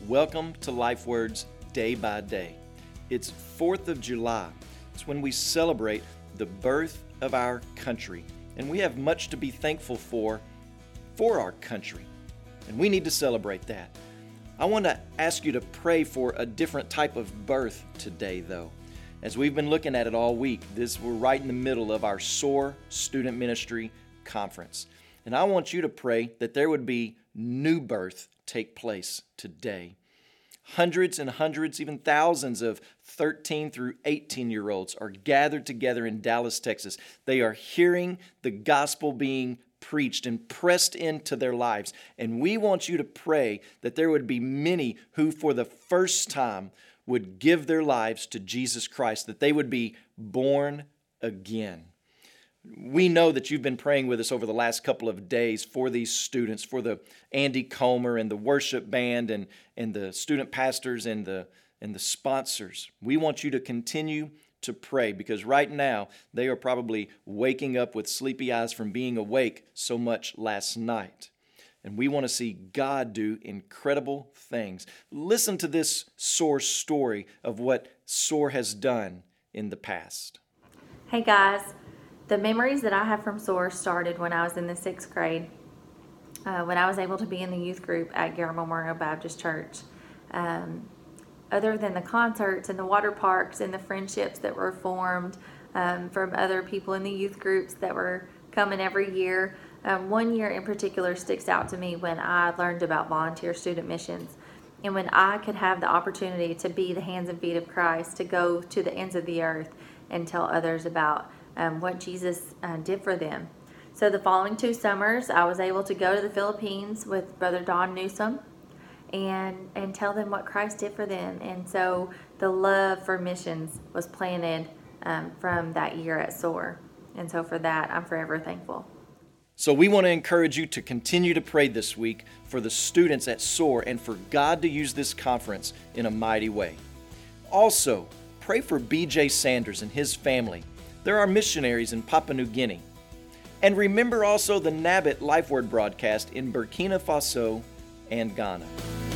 Welcome to Life Words Day by Day. It's 4th of July. It's when we celebrate the birth of our country. And we have much to be thankful for our country. And we need to celebrate that. I want to ask you to pray for a different type of birth today, though. As we've been looking at it all week, we're right in the middle of our SOAR Student Ministry Conference. And I want you to pray that there would be new birth take place today. Hundreds and hundreds, even thousands of 13 through 18-year-olds are gathered together in Dallas, Texas. They are hearing the gospel being preached and pressed into their lives. And we want you to pray that there would be many who for the first time would give their lives to Jesus Christ, that they would be born again. We know that you've been praying with us over the last couple of days for these students, for the Andy Comer and the worship band and the student pastors and the sponsors. We want you to continue to pray because right now they are probably waking up with sleepy eyes from being awake so much last night. And we want to see God do incredible things. Listen to this SOAR story of what SOAR has done in the past. Hey guys. The memories that I have from SOAR started when I was in the 6th grade, when I was able to be in the youth group at Garrett Memorial Baptist Church. Other than the concerts and the water parks and the friendships that were formed from other people in the youth groups that were coming every year, one year in particular sticks out to me when I learned about volunteer student missions. And when I could have the opportunity to be the hands and feet of Christ, to go to the ends of the earth and tell others about what Jesus did for them. So the following 2 summers, I was able to go to the Philippines with Brother Don Newsom and tell them what Christ did for them. And so the love for missions was planted from that year at SOAR. And so for that, I'm forever thankful. So we want to encourage you to continue to pray this week for the students at SOAR and for God to use this conference in a mighty way. Also, pray for B.J. Sanders and his family. There are missionaries in Papua New Guinea. And remember also the NABIT Life Word broadcast in Burkina Faso and Ghana.